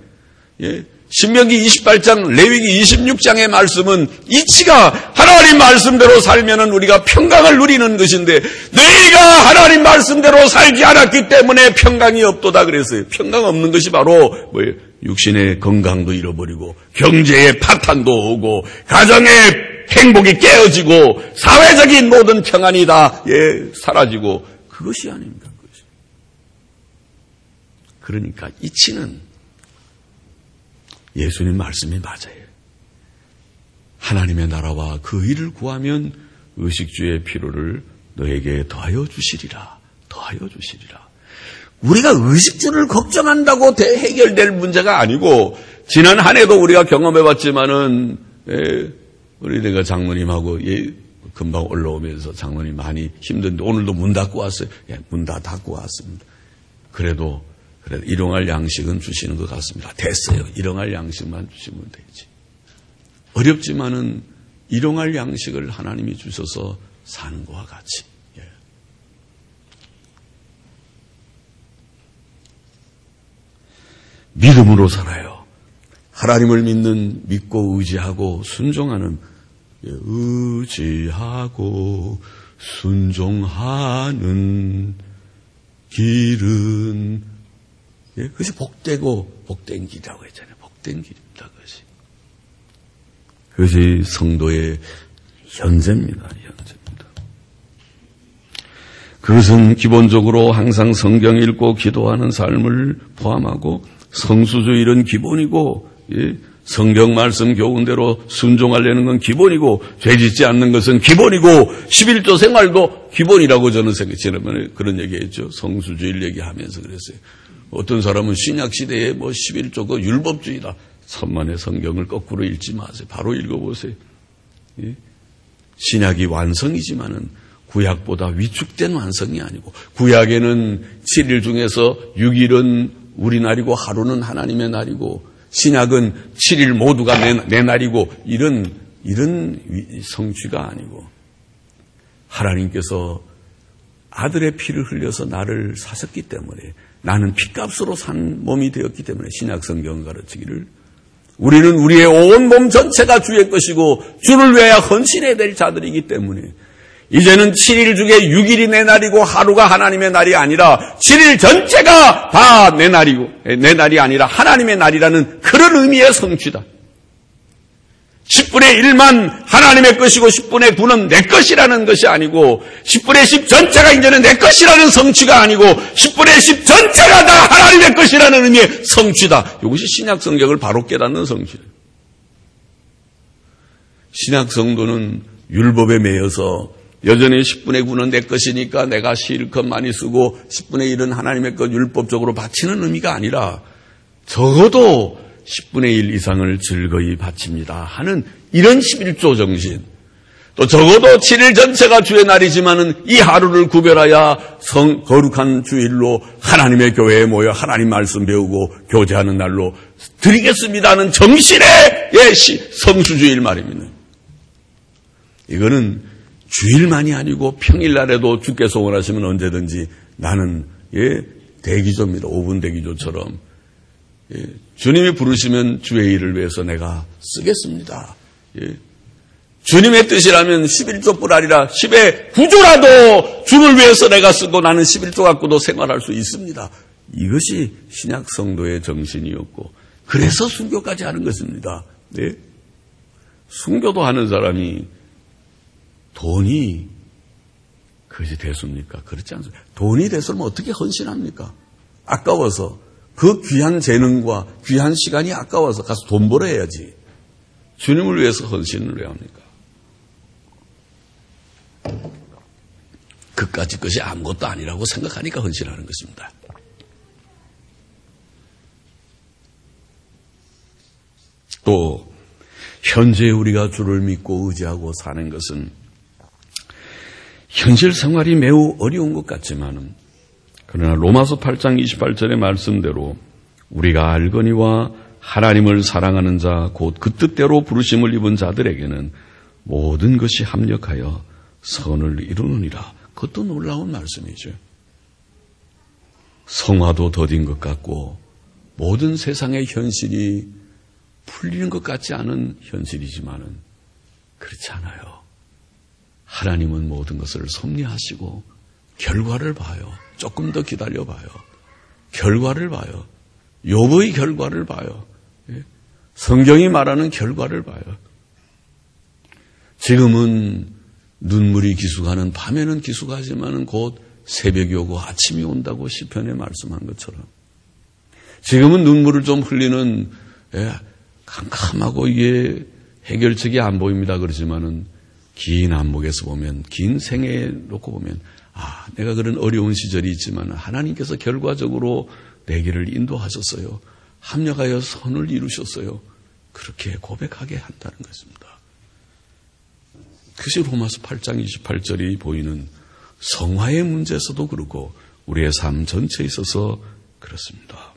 신명기 28장, 레위기 26장의 말씀은 이치가 하나님 말씀대로 살면은 우리가 평강을 누리는 것인데 너희가 하나님 말씀대로 살지 않았기 때문에 평강이 없도다 그랬어요. 평강 없는 것이 바로 뭐예요? 육신의 건강도 잃어버리고 경제의 파탄도 오고 가정의 행복이 깨어지고 사회적인 모든 평안이 다 사라지고 그것이 아닙니까? 그것이. 그러니까 이치는 예수님 말씀이 맞아요. 하나님의 나라와 그 일을 구하면 의식주의 피로를 너에게 더하여 주시리라. 더하여 주시리라. 우리가 의식주를 걱정한다고 해결될 문제가 아니고 지난 한 해도 우리가 경험해봤지만은 우리 내가 장로님하고 금방 올라오면서 장로님 많이 힘든데 오늘도 문 닫고 왔어요. 문 다 닫고 왔습니다. 그래도 일용할 양식은 주시는 것 같습니다. 됐어요. 일용할 양식만 주시면 되지. 어렵지만은 일용할 양식을 하나님이 주셔서 사는 것과 같이. 믿음으로 살아요. 하나님을 믿고 의지하고 순종하는 의지하고 순종하는 길은 그것이 복되고 복된 길이라고 했잖아요. 복된 길입니다. 그것이 성도의 현재입니다. 현재입니다. 그것은 기본적으로 항상 성경 읽고 기도하는 삶을 포함하고 성수주일은 기본이고, 성경 말씀 교훈대로 순종하려는 건 기본이고, 죄짓지 않는 것은 기본이고, 11조 생활도 기본이라고 저는 지난번에 그런 얘기했죠. 성수주일 얘기하면서 그랬어요. 어떤 사람은 신약시대에 11조가 율법주의다. 천만의 성경을 거꾸로 읽지 마세요. 바로 읽어보세요. 신약이 완성이지만은 구약보다 위축된 완성이 아니고, 구약에는 7일 중에서 6일은 우리 날이고 하루는 하나님의 날이고, 신약은 7일 모두가 내 날이고, 이런 성취가 아니고, 하나님께서 아들의 피를 흘려서 나를 사셨기 때문에, 나는 피값으로 산 몸이 되었기 때문에 신약 성경 가르치기를, 우리는 우리의 온 몸 전체가 주의 것이고 주를 위하여 헌신해야 될 자들이기 때문에, 이제는 7일 중에 6일이 내 날이고 하루가 하나님의 날이 아니라 7일 전체가 다 내 날이고, 내 날이 아니라 하나님의 날이라는 그런 의미의 성취다. 10분의 1만 하나님의 것이고 10분의 9는 내 것이라는 것이 아니고, 10분의 10 전체가 이제는 내 것이라는 성취가 아니고 10분의 10 전체가 다 하나님의 것이라는 의미의 성취다. 이것이 신약 성경을 바로 깨닫는 성취다. 신약 성도는 율법에 매여서 여전히 10분의 9는 내 것이니까 내가 실컷 많이 쓰고 10분의 1은 하나님의 것 율법적으로 바치는 의미가 아니라 적어도 10분의 1 이상을 즐거이 바칩니다 하는 이런 11조 정신, 또 적어도 7일 전체가 주의 날이지만은 이 하루를 구별하여 거룩한 주일로 하나님의 교회에 모여 하나님 말씀 배우고 교제하는 날로 드리겠습니다 하는 정신의 성수주일 말입니다. 이거는 주일만이 아니고 평일날에도 주께서 원하시면 언제든지 나는 대기조입니다. 5분 대기조처럼 주님이 부르시면 주의 일을 위해서 내가 쓰겠습니다. 주님의 뜻이라면 11조뿐 아니라 10의 9조라도 주를 위해서 내가 쓰고 나는 11조 갖고도 생활할 수 있습니다. 이것이 신약 성도의 정신이었고, 그래서 순교까지 하는 것입니다. 순교도 하는 사람이 돈이 그것이 대수입니까? 그렇지 않습니까? 돈이 대수면 어떻게 헌신합니까? 아까워서, 그 귀한 재능과 귀한 시간이 아까워서 가서 돈 벌어야지. 주님을 위해서 헌신을 왜 합니까? 그까짓 것이 아무것도 아니라고 생각하니까 헌신하는 것입니다. 또 현재 우리가 주를 믿고 의지하고 사는 것은 현실 생활이 매우 어려운 것 같지만은, 그러나 로마서 8장 28절의 말씀대로 우리가 알거니와 하나님을 사랑하는 자 곧 그 뜻대로 부르심을 입은 자들에게는 모든 것이 합력하여 선을 이루느니라. 그것도 놀라운 말씀이죠. 성화도 더딘 것 같고 모든 세상의 현실이 풀리는 것 같지 않은 현실이지만은 그렇지 않아요. 하나님은 모든 것을 섭리하시고 결과를 봐요. 조금 더 기다려봐요. 결과를 봐요. 욥의 결과를 봐요. 성경이 말하는 결과를 봐요. 지금은 눈물이 기숙하는, 밤에는 기숙하지만 곧 새벽이 오고 아침이 온다고 시편에 말씀한 것처럼, 지금은 눈물을 좀 흘리는 캄캄하고 이게 해결책이 안 보입니다. 그러지만은 긴 안목에서 보면, 긴 생애 놓고 보면, 내가 그런 어려운 시절이 있지만 하나님께서 결과적으로 내 길을 인도하셨어요. 합력하여 선을 이루셨어요. 그렇게 고백하게 한다는 것입니다. 그것이 로마서 8장 28절이 보이는 성화의 문제에서도 그렇고 우리의 삶 전체에 있어서 그렇습니다.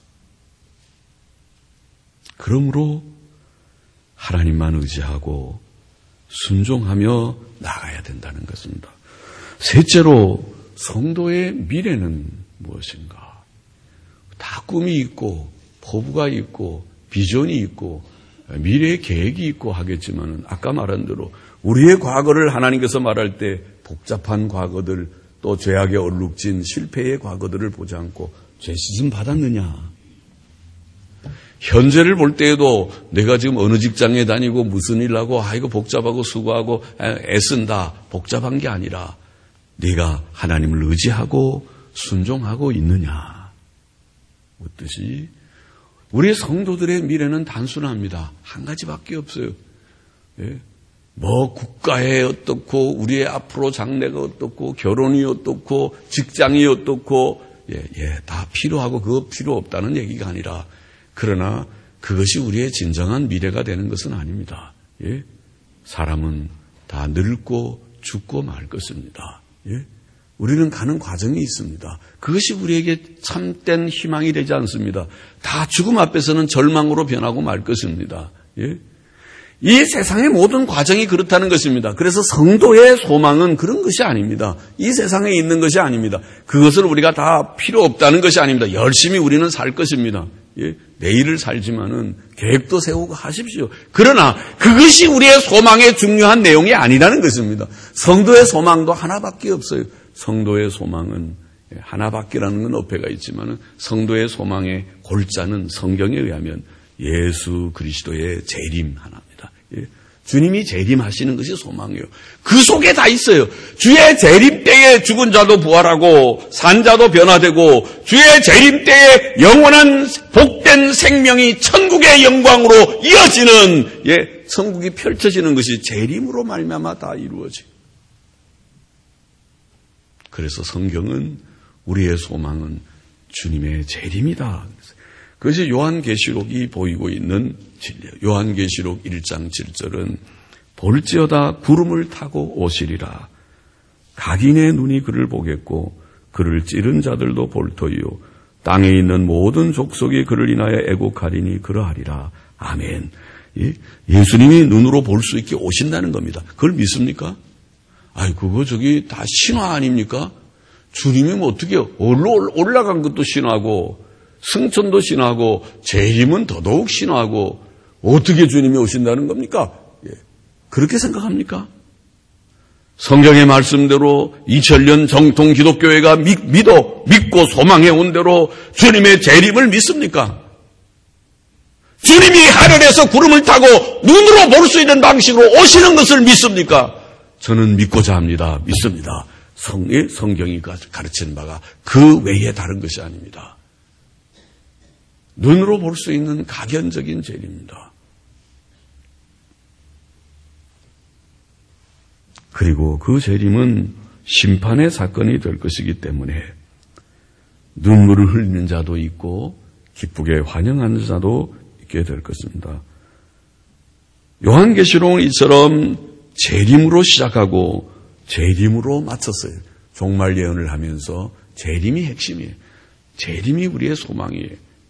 그러므로 하나님만 의지하고 순종하며 나가야 된다는 것입니다. 셋째로, 성도의 미래는 무엇인가? 다 꿈이 있고 포부가 있고 비전이 있고 미래의 계획이 있고 하겠지만, 아까 말한 대로 우리의 과거를 하나님께서 말할 때 복잡한 과거들, 또 죄악에 얼룩진 실패의 과거들을 보지 않고 죄 씻음 받았느냐? 현재를 볼 때에도 내가 지금 어느 직장에 다니고 무슨 일 하고 이거 복잡하고 수고하고 애쓴다, 복잡한 게 아니라 네가 하나님을 의지하고 순종하고 있느냐? 묻듯이 우리 성도들의 미래는 단순합니다. 한 가지밖에 없어요. 예? 뭐 국가에 어떻고 우리의 앞으로 장래가 어떻고 결혼이 어떻고 직장이 어떻고 다 필요하고 그거 필요 없다는 얘기가 아니라 그러나 그것이 우리의 진정한 미래가 되는 것은 아닙니다. 예? 사람은 다 늙고 죽고 말 것입니다. 예? 우리는 가는 과정이 있습니다. 그것이 우리에게 참된 희망이 되지 않습니다. 다 죽음 앞에서는 절망으로 변하고 말 것입니다. 예? 이 세상의 모든 과정이 그렇다는 것입니다. 그래서 성도의 소망은 그런 것이 아닙니다. 이 세상에 있는 것이 아닙니다. 그것을 우리가 다 필요 없다는 것이 아닙니다. 열심히 우리는 살 것입니다. 예? 내일을 살지만은 계획도 세우고 하십시오. 그러나 그것이 우리의 소망의 중요한 내용이 아니라는 것입니다. 성도의 소망도 하나밖에 없어요. 성도의 소망은 하나밖에라는 건 어폐가 있지만은 성도의 소망의 골자는 성경에 의하면 예수 그리스도의 재림 하나입니다. 예? 주님이 재림하시는 것이 소망이에요. 그 속에 다 있어요. 주의 재림 때에 죽은 자도 부활하고 산 자도 변화되고 주의 재림 때에 영원한 복된 생명이 천국의 영광으로 이어지는 천국이 펼쳐지는 것이 재림으로 말미암아 다 이루어져요. 그래서 성경은 우리의 소망은 주님의 재림이다. 그것이 요한계시록이 보이고 있는 진리예요. 요한계시록 1장 7절은 볼지어다 구름을 타고 오시리라. 각인의 눈이 그를 보겠고 그를 찌른 자들도 볼 터이요. 땅에 있는 모든 족속이 그를 인하여 애곡하리니 그러하리라. 아멘. 예수님이 눈으로 볼 수 있게 오신다는 겁니다. 그걸 믿습니까? 아이, 그거 저기 다 신화 아닙니까? 주님이 뭐 어떻게 올라간 것도 신화고 승천도 신화고 재림은 더더욱 신화고 어떻게 주님이 오신다는 겁니까? 그렇게 생각합니까? 성경의 말씀대로 2000년 정통 기독교회가 믿고 소망해 온 대로 주님의 재림을 믿습니까? 주님이 하늘에서 구름을 타고 눈으로 볼 수 있는 방식으로 오시는 것을 믿습니까? 저는 믿고자 합니다. 믿습니다. 성경이 가르치는 바가 그 외에 다른 것이 아닙니다. 눈으로 볼 수 있는 가견적인 재림입니다. 그리고 그 재림은 심판의 사건이 될 것이기 때문에 눈물을 흘리는 자도 있고 기쁘게 환영하는 자도 있게 될 것입니다. 요한계시록은 이처럼 재림으로 시작하고 재림으로 마쳤어요. 종말 예언을 하면서 재림이 핵심이에요. 재림이 우리의 소망이에요.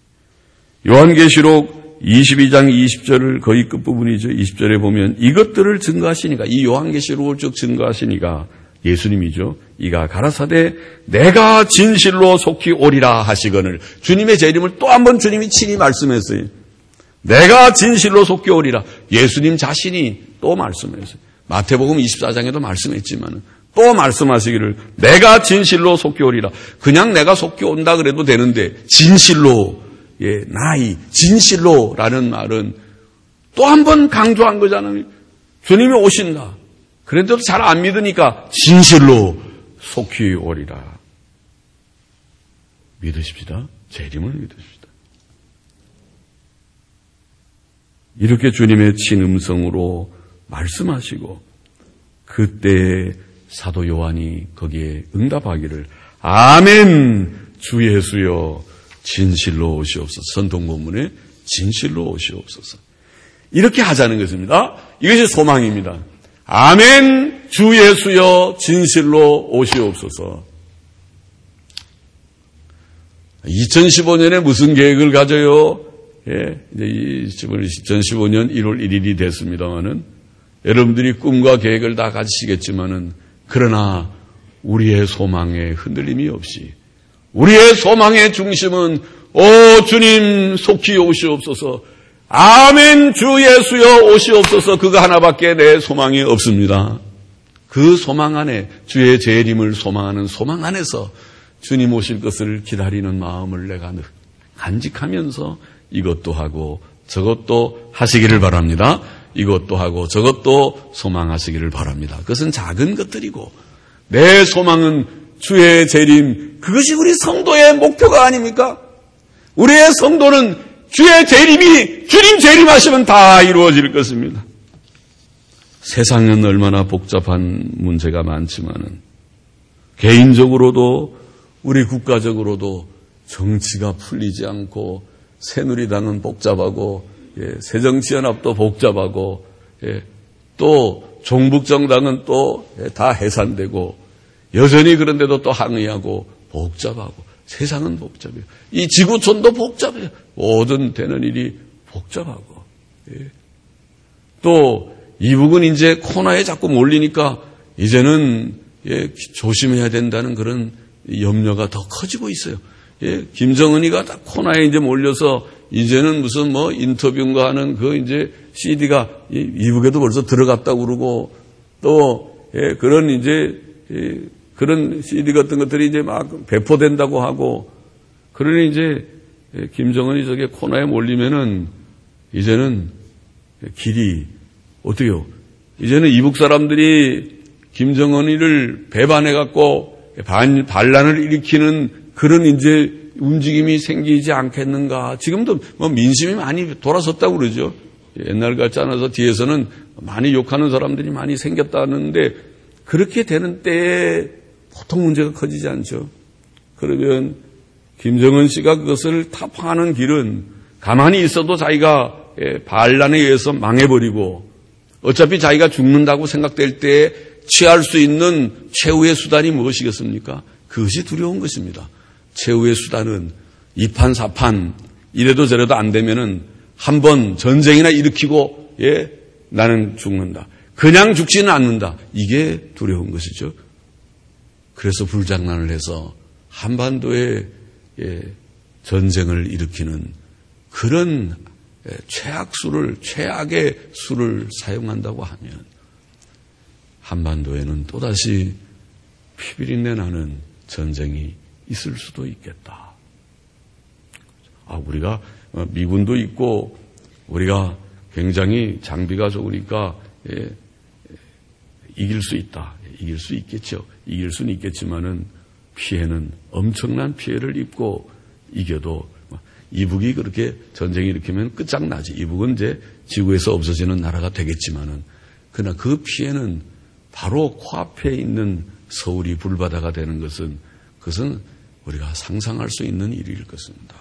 요한계시록 22장 20절을 거의 끝부분이죠. 20절에 보면 이것들을 증거하시니까, 이 요한계시록을 쭉 증거하시니까 예수님이죠. 이가 가라사대 내가 진실로 속히 오리라 하시거늘. 주님의 재림을 또 한 번 주님이 친히 말씀했어요. 내가 진실로 속히 오리라. 예수님 자신이 또 말씀했어요. 마태복음 24장에도 말씀했지만 또 말씀하시기를 내가 진실로 속히 오리라. 그냥 내가 속히 온다 그래도 되는데 진실로, 나이, 진실로라는 말은 또 한 번 강조한 거잖아요. 주님이 오신다. 그래도 잘 안 믿으니까 진실로 속히 오리라. 믿으십시다. 재림을 믿으십시다. 이렇게 주님의 친음성으로 말씀하시고 그때 사도 요한이 거기에 응답하기를 아멘 주 예수여 진실로 오시옵소서. 선동본문에 진실로 오시옵소서. 이렇게 하자는 것입니다. 이것이 소망입니다. 아멘 주 예수여 진실로 오시옵소서. 2015년에 무슨 계획을 가져요? 이제 2015년 1월 1일이 됐습니다만은 여러분들이 꿈과 계획을 다 가지시겠지만은 그러나 우리의 소망에 흔들림이 없이 우리의 소망의 중심은 오 주님 속히 오시옵소서. 아멘 주 예수여 오시옵소서. 그거 하나밖에 내 소망이 없습니다. 그 소망 안에 주의 재림을 소망하는 소망 안에서 주님 오실 것을 기다리는 마음을 내가 간직하면서 이것도 하고 저것도 하시기를 바랍니다. 이것도 하고 저것도 소망하시기를 바랍니다. 그것은 작은 것들이고 내 소망은 주의 재림. 그것이 우리 성도의 목표가 아닙니까? 우리의 성도는 주의 재림이, 주님 재림하시면 다 이루어질 것입니다. 세상은 얼마나 복잡한 문제가 많지만은 개인적으로도 우리 국가적으로도 정치가 풀리지 않고 새누리당은 복잡하고 새정치연합도 복잡하고 또 종북정당은 또 다 해산되고 여전히 그런데도 또 항의하고 복잡하고 세상은 복잡해요. 이 지구촌도 복잡해요. 모든 되는 일이 복잡하고 또 이북은 이제 코너에 자꾸 몰리니까 이제는 조심해야 된다는 그런 염려가 더 커지고 있어요. 김정은이가 다 코너에 이제 몰려서 이제는 무슨 뭐 인터뷰인가 하는 그 이제 CD가 이북에도 벌써 들어갔다고 그러고 또 그런 이제 그런 CD 같은 것들이 이제 막 배포된다고 하고 그러니 이제 김정은이 저게 코너에 몰리면은 이제는 길이 어때요? 이제는 이북 사람들이 김정은이를 배반해갖고 반란을 일으키는 그런 이제 움직임이 생기지 않겠는가. 지금도 뭐 민심이 많이 돌아섰다고 그러죠. 옛날 같지 않아서 뒤에서는 많이 욕하는 사람들이 많이 생겼다는데 그렇게 되는 때에 보통 문제가 커지지 않죠. 그러면 김정은 씨가 그것을 타파하는 길은 가만히 있어도 자기가 반란에 의해서 망해버리고 어차피 자기가 죽는다고 생각될 때 취할 수 있는 최후의 수단이 무엇이겠습니까? 그것이 두려운 것입니다. 최후의 수단은 이판사판 이래도 저래도 안 되면은 한번 전쟁이나 일으키고 나는 죽는다. 그냥 죽지는 않는다. 이게 두려운 것이죠. 그래서 불장난을 해서 한반도에 전쟁을 일으키는 그런 최악의 수를 사용한다고 하면 한반도에는 또다시 피비린내 나는 전쟁이 있을 수도 있겠다. 우리가 미군도 있고 우리가 굉장히 장비가 좋으니까 이길 수 있다. 이길 수 있겠죠. 이길 수는 있겠지만은 피해는 엄청난 피해를 입고 이겨도 이북이 그렇게 전쟁이 일으키면 끝장나지. 이북은 이제 지구에서 없어지는 나라가 되겠지만은 그러나 그 피해는 바로 코앞에 있는 서울이 불바다가 되는 것은 그것은 우리가 상상할 수 있는 일일 것입니다.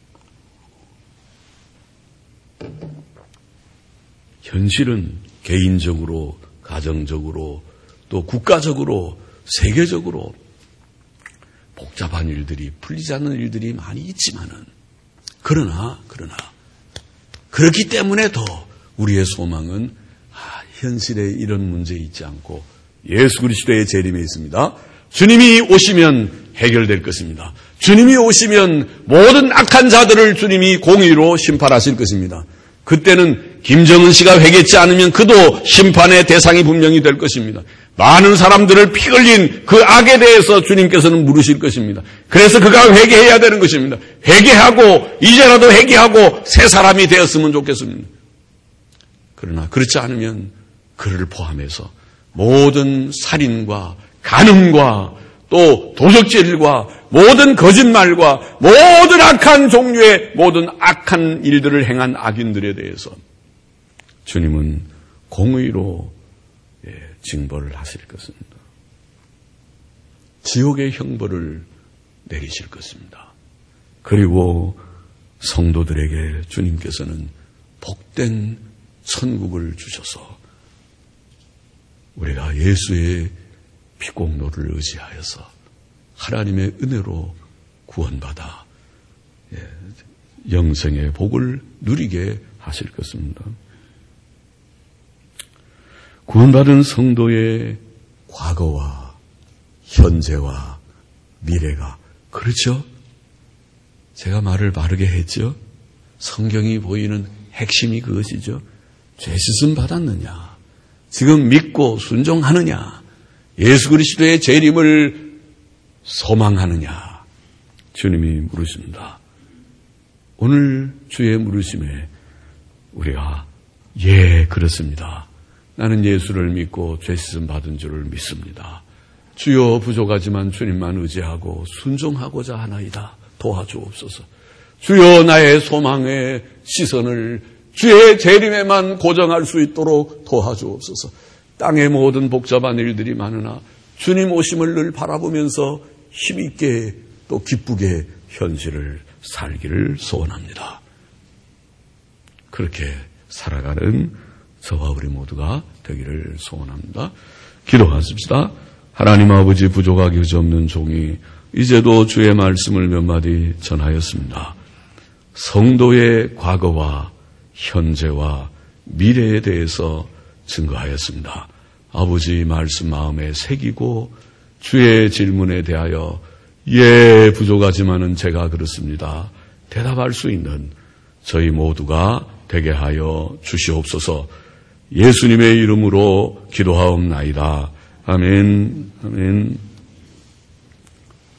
현실은 개인적으로, 가정적으로, 또 국가적으로, 세계적으로 복잡한 일들이, 풀리지 않는 일들이 많이 있지만은, 그러나, 그렇기 때문에 더 우리의 소망은 현실에 이런 문제 있지 않고 예수 그리스도의 재림에 있습니다. 주님이 오시면 해결될 것입니다. 주님이 오시면 모든 악한 자들을 주님이 공의로 심판하실 것입니다. 그때는 김정은 씨가 회개치 않으면 그도 심판의 대상이 분명히 될 것입니다. 많은 사람들을 피 흘린 그 악에 대해서 주님께서는 물으실 것입니다. 그래서 그가 회개해야 되는 것입니다. 회개하고 이제라도 회개하고 새 사람이 되었으면 좋겠습니다. 그러나 그렇지 않으면 그를 포함해서 모든 살인과 간음과 또 도적질과 모든 거짓말과 모든 악한 종류의 모든 악한 일들을 행한 악인들에 대해서 주님은 공의로 징벌을 하실 것입니다. 지옥의 형벌을 내리실 것입니다. 그리고 성도들에게 주님께서는 복된 천국을 주셔서 우리가 예수의 피공로를 의지하여서 하나님의 은혜로 구원받아 영생의 복을 누리게 하실 것입니다. 구원받은 성도의 과거와 현재와 미래가 그렇죠? 제가 말을 바르게 했죠? 성경이 보이는 핵심이 그것이죠. 죄 씻음 받았느냐? 지금 믿고 순종하느냐? 예수 그리스도의 재림을 소망하느냐? 주님이 물으십니다. 오늘 주의 물으심에 우리가 그렇습니다. 나는 예수를 믿고 죄 씻음 받은 줄을 믿습니다. 주여 부족하지만 주님만 의지하고 순종하고자 하나이다. 도와주옵소서. 주여 나의 소망의 시선을 주의 재림에만 고정할 수 있도록 도와주옵소서. 땅의 모든 복잡한 일들이 많으나 주님 오심을 늘 바라보면서 힘있게 또 기쁘게 현실을 살기를 소원합니다. 그렇게 살아가는 저와 우리 모두가 되기를 소원합니다. 기도하십시다. 하나님 아버지, 부족하기 그지없는 종이 이제도 주의 말씀을 몇 마디 전하였습니다. 성도의 과거와 현재와 미래에 대해서 증거하였습니다. 아버지 말씀 마음에 새기고 주의 질문에 대하여 예, 부족하지만은 제가 그렇습니다. 대답할 수 있는 저희 모두가 되게 하여 주시옵소서. 예수님의 이름으로 기도하옵나이다. 아멘. 아멘.